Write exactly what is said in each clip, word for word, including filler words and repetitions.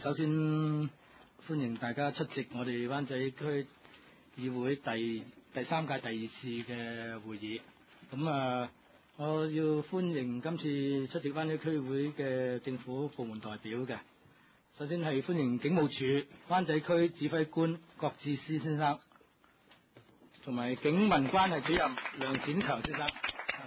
首先歡迎大家出席我哋灣仔區議會第第三屆第二次嘅會議。咁啊，我要歡迎今次出席灣仔區會嘅政府部門代表嘅。首先係歡迎警務處灣仔區指揮官郭志思先生，同埋警民關係主任梁展強先生。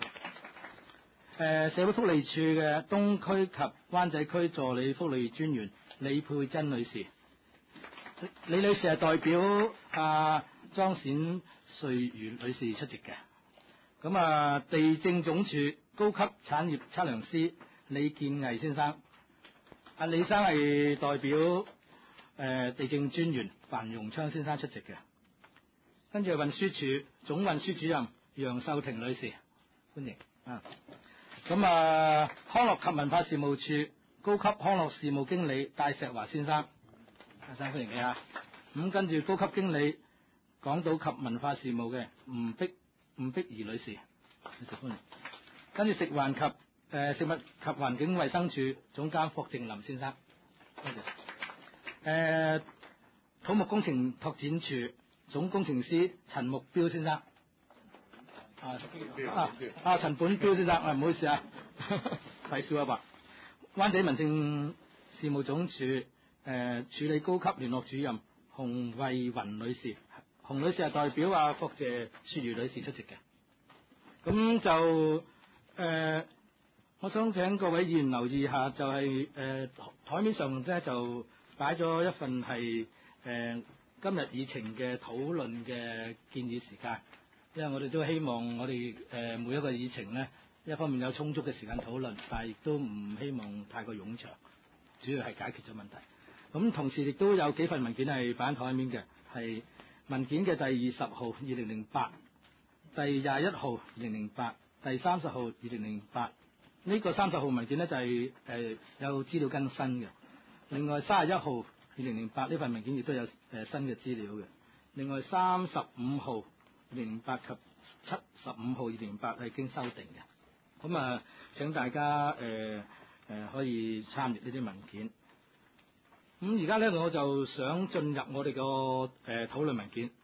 誒，社會福利處嘅東區及灣仔區助理福利專員李佩珍女士，李女士係代表阿莊冼瑞如女士出席嘅。咁啊，地政總署高級產業測量師李建毅先生，阿李生係代表誒、呃、地政專員范榮昌先生出席嘅。跟住係運輸署總運輸主任楊秀婷女士，歡迎啊。咁啊，康樂及文化事務處高級康樂事務經理戴石華先生，先生歡迎你啊。咁跟住高級經理港島及文化事務嘅吳碧吳碧儀女士，女士歡迎。跟住食環及誒、呃、食物及環境衛生署總監霍正林先生，多謝。誒、呃、土木工程拓展處總工程師陳木標先生。啊啊啊！陳本標先生，啊唔好意思啊，睇少一白。灣仔民政事務總署誒、呃、處理高級聯絡主任洪慧雲女士，洪女士係代表啊霍謝雪如女士出席嘅。咁就誒、呃，我想請各位議員留意下，就係誒台面上咧就擺咗一份係誒、呃、今日議程嘅討論嘅建議時間。因為我哋都希望我哋誒、呃、每一個議程呢，一方面有充足嘅時間討論，但係亦都唔希望太過冗長，主要係解決咗問題。咁同時亦都有幾份文件係擺喺台面嘅，係文件嘅第二十號二零零八、第廿一號二零零八、第三十號二零零八。呢個三十號文件呢，就係、是、誒、呃、有資料更新嘅。另外三十一號二零零八呢份文件亦都有誒、呃、新嘅資料嘅。另外三十五號二零零八及七十五號二零零八係經修訂嘅，咁啊，請大家誒誒、呃呃、可以參閱呢啲文件。咁而家咧，我就想進入我哋個誒討論文件。